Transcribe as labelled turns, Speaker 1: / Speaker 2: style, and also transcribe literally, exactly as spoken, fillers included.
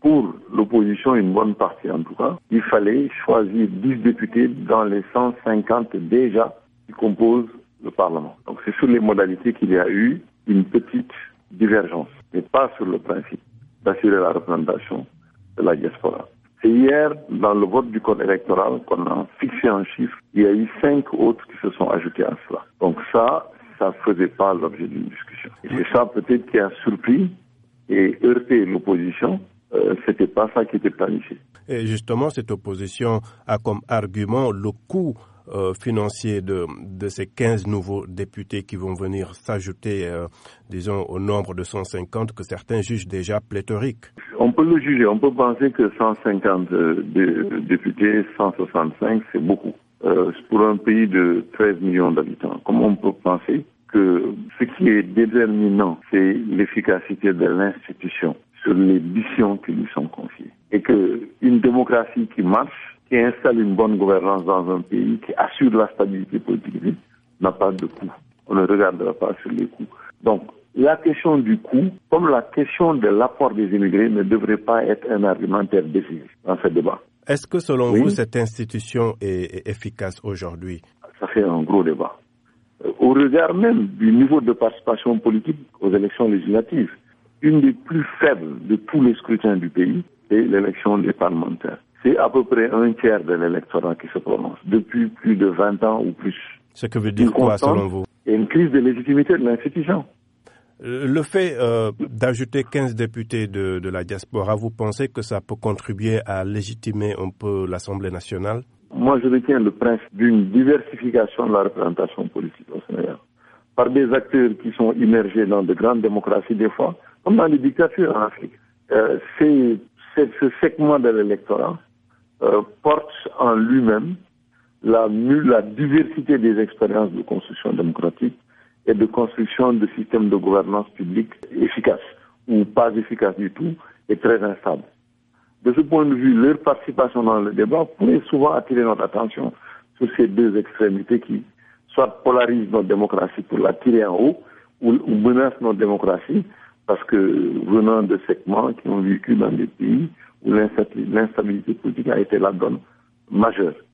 Speaker 1: pour l'opposition, une bonne partie en tout cas, il fallait choisir dix députés dans les cent cinquante déjà qui composent le Parlement. Donc c'est sur les modalités qu'il y a eu une petite divergence, mais pas sur le principe d'assurer la représentation de la diaspora. C'est hier, dans le vote du code électoral, qu'on a fixé un chiffre. Il y a eu cinq autres qui se sont ajoutés à cela. Donc ça, ça ne faisait pas l'objet d'une discussion. Et c'est ça peut-être qui a surpris et heurté l'opposition. Euh, c'était pas ça qui était planifié.
Speaker 2: Et justement, cette opposition a comme argument le coût euh, financier de, de ces quinze nouveaux députés qui vont venir s'ajouter, euh, disons, au nombre de cent cinquante que certains jugent déjà pléthorique.
Speaker 1: On peut le juger. On peut penser que cent cinquante euh, de, députés, cent soixante-cinq, c'est beaucoup. Euh, pour un pays de treize millions d'habitants. Comment on peut penser que ce qui est déterminant, c'est l'efficacité de l'institution sur les missions qui lui sont confiées. Et qu'une démocratie qui marche, qui installe une bonne gouvernance dans un pays, qui assure la stabilité politique, n'a pas de coût. On ne regardera pas sur les coûts. Donc, la question du coût, comme la question de l'apport des immigrés, ne devrait pas être un argumentaire décisif dans ce débat.
Speaker 2: Est-ce que, selon
Speaker 1: oui.
Speaker 2: vous, cette institution est, est efficace aujourd'hui?
Speaker 1: Ça fait un gros débat. Au regard même du niveau de participation politique aux élections législatives, une des plus faibles de tous les scrutins du pays, c'est l'élection des parlementaires. C'est à peu près un tiers de l'électorat qui se prononce, depuis plus de vingt ans ou plus.
Speaker 2: Ce que veut dire quoi, selon vous?
Speaker 1: Il y a une crise de légitimité de l'institution.
Speaker 2: Le fait euh, d'ajouter quinze députés de, de la diaspora, vous pensez que ça peut contribuer à légitimer un peu l'Assemblée nationale?
Speaker 1: Moi, je retiens le principe d'une diversification de la représentation politique au Sénégal, par des acteurs qui sont immergés dans de grandes démocraties des fois, comme dans les dictatures en Afrique. Euh, c'est, c'est, ce segment de l'électorat euh, porte en lui-même la, la diversité des expériences de construction démocratique et de construction de systèmes de gouvernance publique efficaces ou pas efficaces du tout et très instables. De ce point de vue, leur participation dans le débat pourrait souvent attirer notre attention sur ces deux extrémités qui soit polarisent notre démocratie pour la tirer en haut ou, ou menacent notre démocratie parce que venant de segments qui ont vécu dans des pays où l'instabilité politique a été la donne majeure.